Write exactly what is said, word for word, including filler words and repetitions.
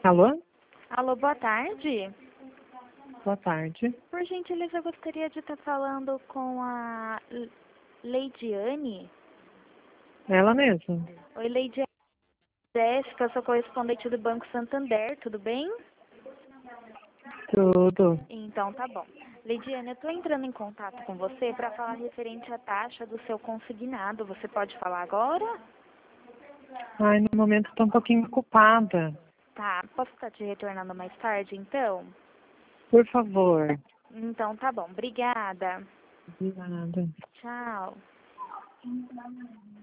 Alô? Alô, boa tarde. Boa tarde. Por gentileza, eu gostaria de estar falando com a L- Leidiane. Ela mesma. Oi, Leidiane. Jéssica, eu sou correspondente do Banco Santander, tudo bem? Tudo. Então, tá bom. Leidiane, eu estou entrando em contato com você para falar referente à taxa do seu consignado. Você pode falar agora? Ai, no momento estou um pouquinho ocupada. Tá, posso estar te retornando mais tarde, então? Por favor. Então, tá bom. Obrigada. De nada. Tchau.